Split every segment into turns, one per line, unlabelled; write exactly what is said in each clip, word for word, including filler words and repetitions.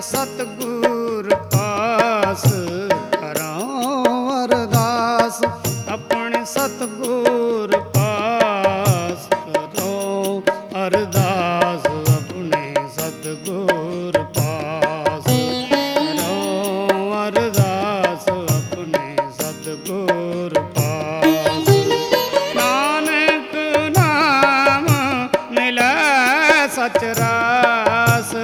सतगुर पास करां अरदास, अपने सतगुर पास करो अरदास, अपने सतगुर पास करो अरदास, अपने सतगुर पास। नानक नाम मिलै सच रास,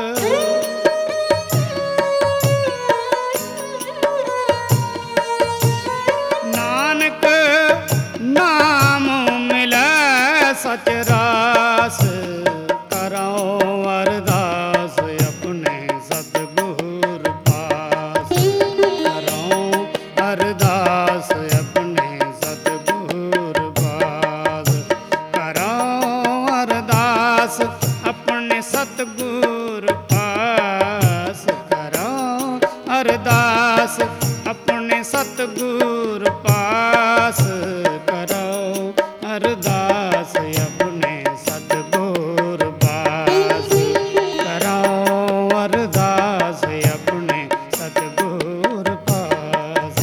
नानक नाम मिलै सच रास, करो अरदास, अपने सतगुर पास करो अरदास, अपने सतगुर पास करो अरदास, अपने सतगुर पास करो अरदास, अपने सतगुर पास करो अरदास, अपने सतगुर पास करो अरदास, अपने सतगुर पास।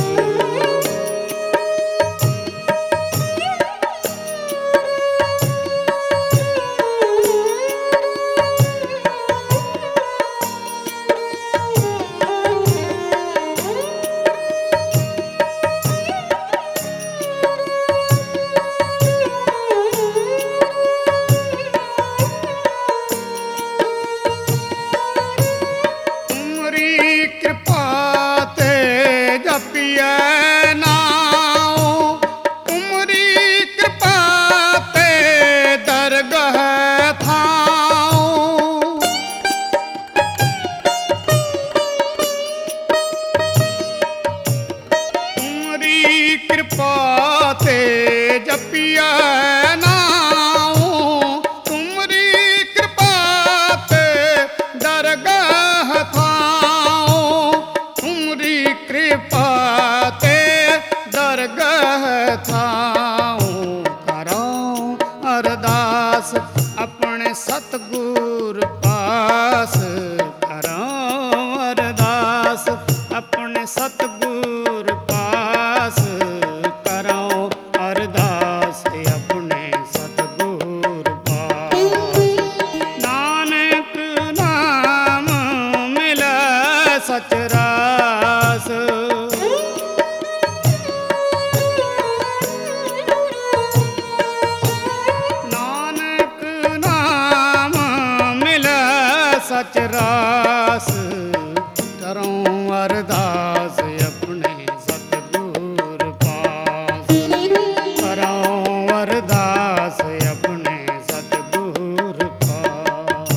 कृपा ते जपिए नाम, तुमरी कृपा ते दरगह थाऊं, तुमरी कृपा ते जपिए नाम, तुमरी कृपा ते दरगह थाऊं, कृपा ते दरगह थाऊं, करो अरदास, अपने सतगुर पास करो अरदास, अपने सतगुर पास करो अरदास, अपने सतगुर पास। नानक नाम मिलै सच रास, नानक नाम मिलै सच रास, करो अरदास, अपने सतगुर पास करो अरदास, अपने सतगुर पास।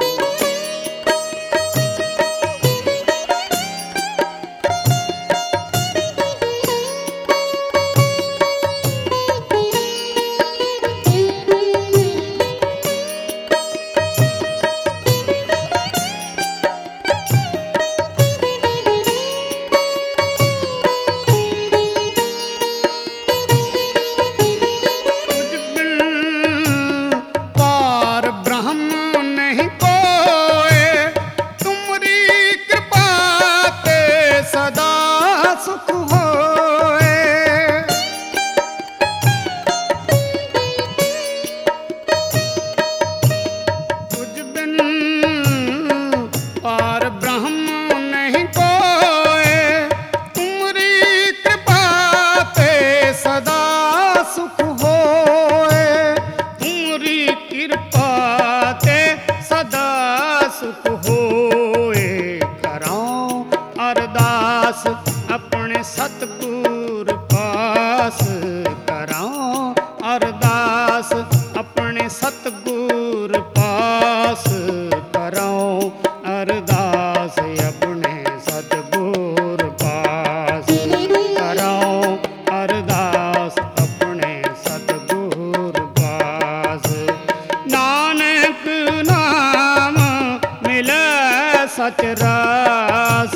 अपने सतगुर पास करां अरदास, अपने सतगुर पास करां अरदास, अपने सतगुर पास करां अरदास, अपने सतगुर पास। नानक नाम मिलै सच रास,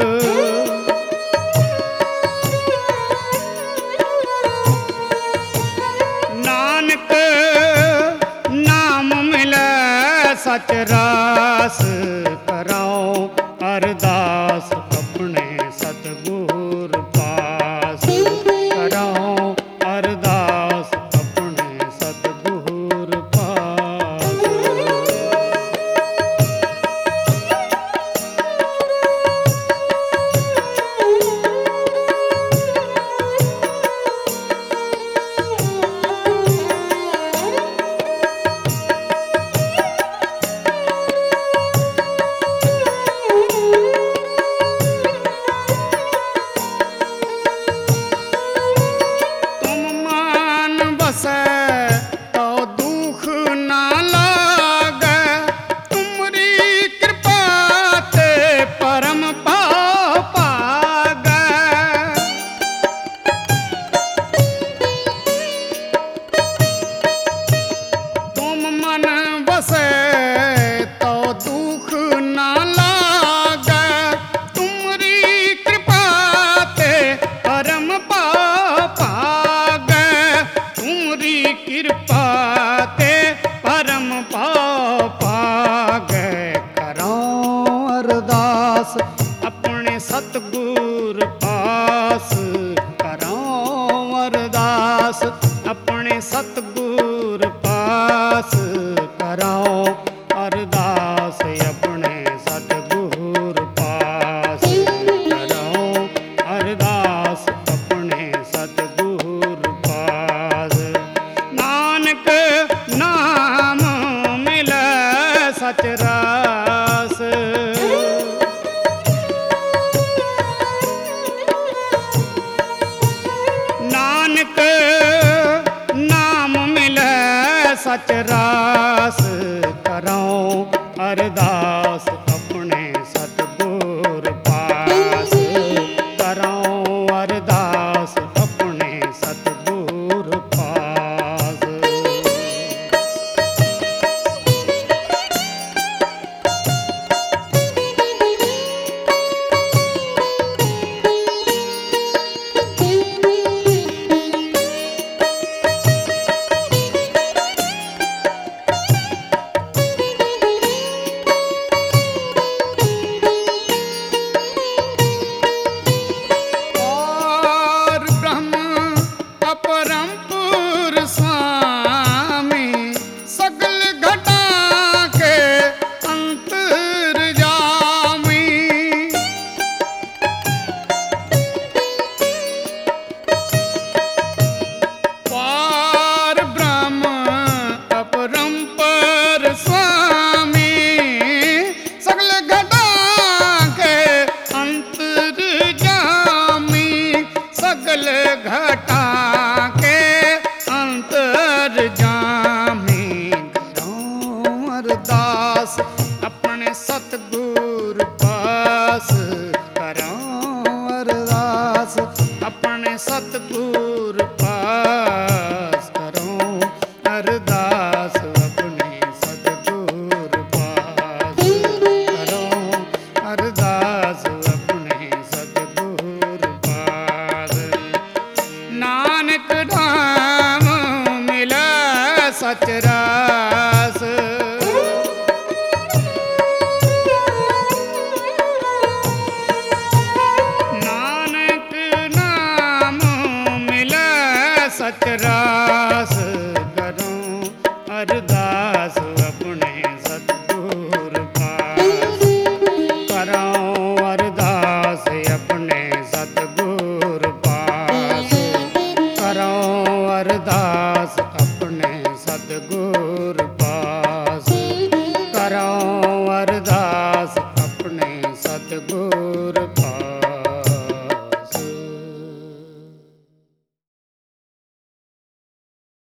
नानक नाम मिलै सच रास, कराओ ਅਰਦਾਸ ਆਪਣੇ ਸਤਿਗੁਰ ਪਾਸ। ਕਰਾਂ ਅਰਦਾਸ ਆਪਣੇ ਸਤਿਗੁਰ ਪਾਸ। ਆਪਣੇ ਸਤਿਗੁਰ ਪਾਸ। ਕਰਾਂ ਅਰਦਾਸ ਆਪਣੇ ਸਤਿਗੁਰ ਪਾਸ। ਕਰਾਂ ਅਰਦਾਸ ਆਪਣੇ ਸਤਿਗੁਰ ਪਾਸ। ਕਰਾਂ ਅਰਦਾਸ ਆਪਣੇ ਸਤਿਗੁਰ ਪਾਸ। ਨਾਨਕ ਨਾਮ ਮਿਲੈ ਸਚ ਰਾਸ। ਨਾਨਕ ਨਾਮ ਮਿਲੈ ਸਚ ਰਾਸ। ਕਰਾਂ ਅਰਦਾਸ ਆਪਣੇ ਸਤਿਗੁਰ ਪਾਸ। ਕਰਾਂ ਅਰਦਾਸ ਆਪਣੇ ਸਤਿਗੁਰ ਪਾਸ। ਅਰਦਾਸ ਆਪਣੇ ਸਤਿਗੁਰ ਪਾਸ। ਕਰਾਂ ਅਰਦਾਸ ਆਪਣੇ ਸਤਿਗੁਰ ਪਾਸ। ਕਰਾਂ ਅਰਦਾਸ ਆਪਣੇ ਸਤਿਗੁਰ ਪਾਸ। ਕਰਾਂ ਅਰਦਾਸ ਆਪਣੇ ਸਤਿਗੁਰ ਪਾਸ। ਨਾਨਕ ਨਾਮ ਮਿਲੈ ਸਚ ਰਾਸ। ਸਚ ਰਾਸ। ਕਰਾਂ ਅਰਦਾਸ ਆਪਣੇ ਸਤਿਗੁਰ ਪਾਸ। ਕਰਾਂ ਅਰਦਾਸ ਆਪਣੇ ਸਤਿਗੁਰ ਪਾਸ। ਕਰਾਂ ਅਰਦਾਸ ਆਪਣੇ ਸਤਿਗੁਰ